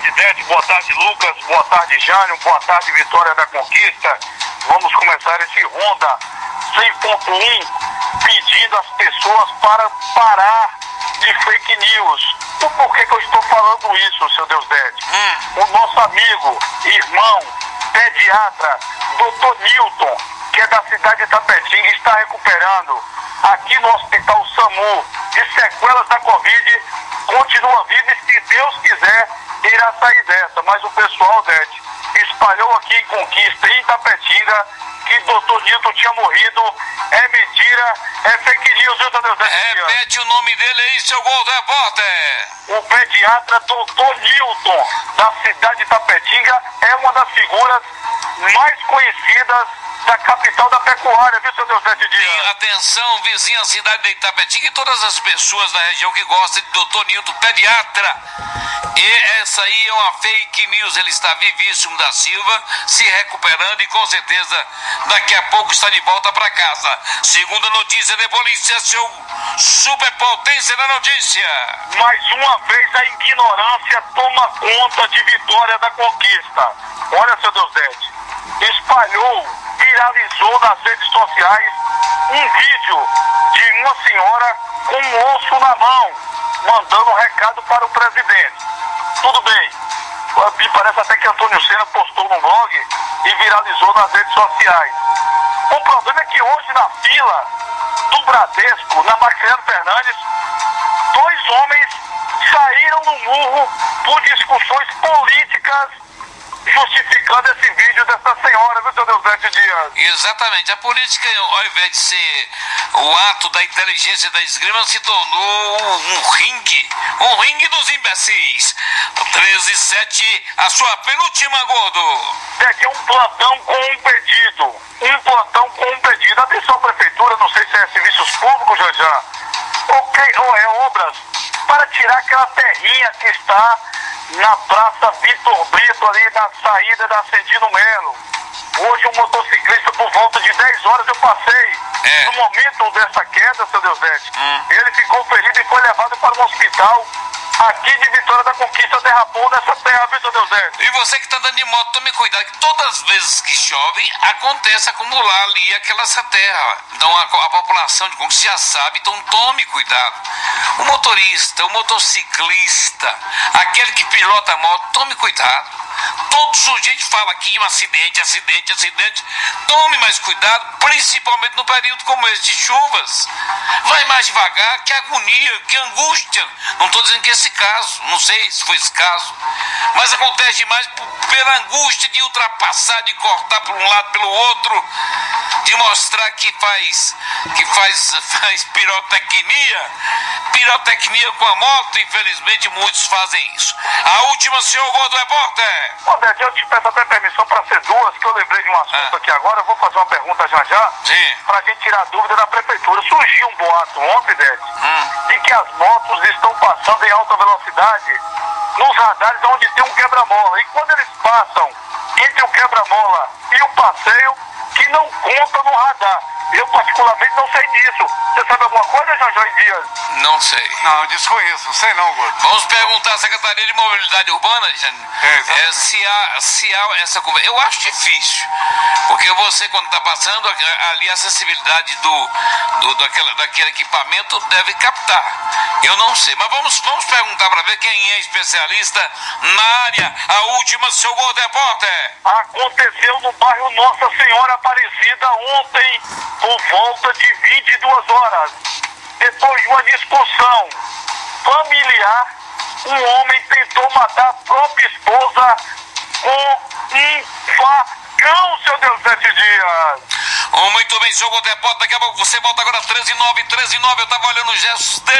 tarde, Dete. Boa tarde, Lucas. Boa tarde, Jânio. Boa tarde, Vitória da Conquista. Vamos começar esse Ronda 100.1 pedindo às pessoas para parar de fake news. O porquê que eu estou falando isso, seu Deus Dete? O nosso amigo, irmão, pediatra, Dr. Newton, que é da cidade de Itapetinga, está recuperando aqui no Hospital SAMU de sequelas da Covid, continua vivo e, se Deus quiser, irá sair dessa. Mas o pessoal, Dete, espalhou aqui em Conquista, em Itapetinga, que Dr. Newton tinha morrido. É mentira, é fake news, viu, Deus Dete? Repete o nome dele aí, seu Gol do Repórter. O pediatra Dr. Newton, da cidade de Itapetinga, é uma das figuras mais conhecidas da capital da pecuária, viu, seu Deus Dete Dias? Sim, atenção, vizinha cidade de Itapetinga e todas as pessoas da região que gostam de Dr. Newton, pediatra. E essa aí é uma fake news, ele está vivíssimo da Silva, se recuperando e com certeza daqui a pouco está de volta para casa. Segunda notícia de polícia, seu superpotência da notícia. Mais uma vez a ignorância toma conta de Vitória da Conquista. Olha, seu Deus Dete, espalhou, viralizou nas redes sociais um vídeo de uma senhora com um osso na mão, mandando um recado para o presidente. Tudo bem, me parece até que Antônio Senna postou no blog e viralizou nas redes sociais. O problema é que hoje na fila do Bradesco, na Maximiliano Fernandes, dois homens saíram no murro por discussões políticas, justificando esse vídeo dessa senhora, viu, seu Deus Dete Dias? Exatamente, a política, ao invés de ser o ato da inteligência da esgrima, se tornou um ringue dos imbecis. 13-7, a sua penúltima, Gordo. Dete, é um plantão com um pedido. Atenção, prefeitura, não sei se é serviços públicos, já. Ou é obras para tirar aquela terrinha que está na Praça Vitor Brito, ali na saída da Ascendino Melo. Hoje um motociclista, por volta de 10 horas, eu passei. No momento dessa queda, seu Deus Dete, ele ficou ferido e foi levado para um hospital aqui de Vitória da Conquista, derrapou nessa terra, viu, seu Deus Dete? E você que está andando de moto, tome cuidado, que todas as vezes que chove, acontece acumular ali essa terra. Então a população de Conquista já sabe, então tome cuidado. O motorista, o motociclista, aquele que pilota a moto, tome cuidado. Todo sujeito fala aqui um acidente. Tome mais cuidado, principalmente no período como esse de chuvas. Vai mais devagar, que agonia, que angústia. Não estou dizendo que esse caso, não sei se foi esse caso, mas acontece demais pela angústia de ultrapassar, de cortar por um lado, pelo outro, de mostrar que faz pirotecnia com a moto. Infelizmente muitos fazem isso. A última, senhor Gordo Repórter. Ô, Dete, eu te peço até permissão para ser duas, que eu lembrei de um assunto aqui agora. Eu vou fazer uma pergunta já, para a gente tirar a dúvida da prefeitura. Surgiu um boato ontem, Dete, de que as motos estão passando em alta velocidade nos radares onde tem um quebra-mola. E quando eles passam entre o quebra-mola e o passeio, que não conta no radar. Eu particularmente não sei disso. Você sabe alguma coisa, João Dias? Não sei. Não, desconheço, não sei não, Gordo. Vamos perguntar à Secretaria de Mobilidade Urbana, se há essa conversa. Eu acho difícil, porque você, quando está passando ali, a sensibilidade daquele equipamento deve captar. Eu não sei, mas vamos perguntar para ver quem é especialista na área. A última, seu Gordo Repórter. Aconteceu no bairro Nossa Senhora Aparecida ontem, por volta de 22 horas. Depois de uma discussão familiar, um homem tentou matar a própria esposa com um facão, seu Deus Dete Dias. Muito bem, seu Gordo Repórter. Daqui a pouco você volta agora 13:09. Eu estava olhando os gestos dele.